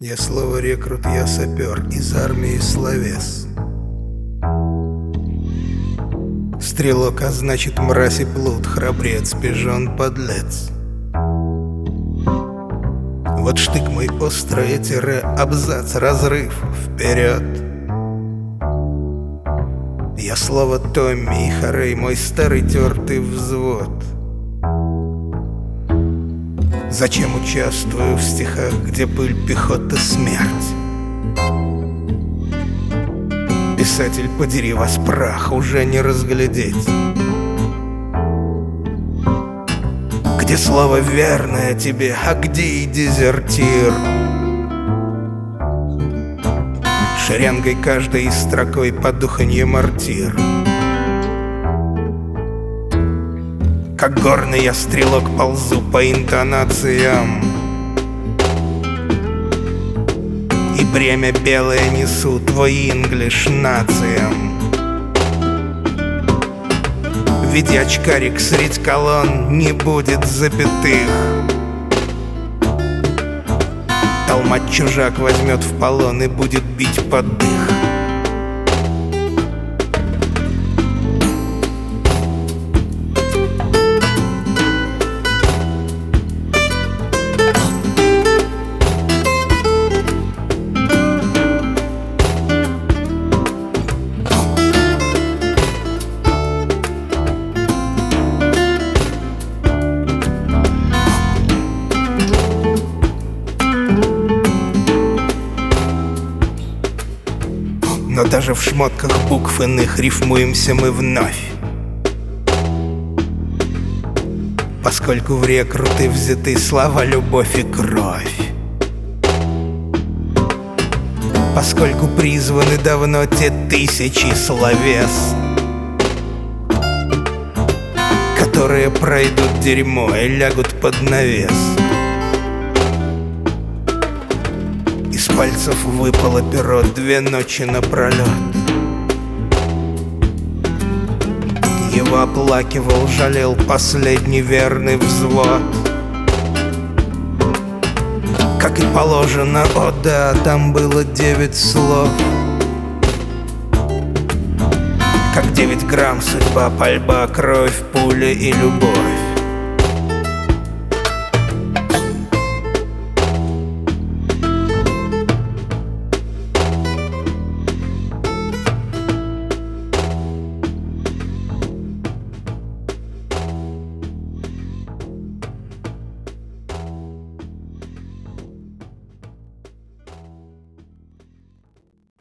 Я слово рекрут, я сапер из армии словес. Стрелок, а значит мразь и плут, храбрец, пижон, подлец. Вот штык мой острое тире, абзац, разрыв, вперед. Я слово Томми и Харей, мой старый тертый взвод. Зачем участвую в стихах, где пыль, пехота, смерть? Писатель, подери вас прах, уже не разглядеть. Где слово верное тебе, а где и дезертир? Шеренгой каждой строкой подуханье мортир. Как горный я стрелок ползу по интонациям, и бремя белое несу твой инглиш нациям. Ведь очкарик средь колонн не будет запятых. Толмач-чужак возьмет в полон и будет бить под дых. Но даже в шмотках букв иных рифмуемся мы вновь, поскольку в рекруты взяты слова, любовь и кровь. Поскольку призваны давно те тысячи словес, которые пройдут дерьмо и лягут под навес. Из пальцев выпало перо 2 ночи напролет. Его оплакивал, жалел последний верный взвод. Как и положено, о да, там было 9 слов. Как 9 грамм судьба, пальба, кровь, пуля и любовь.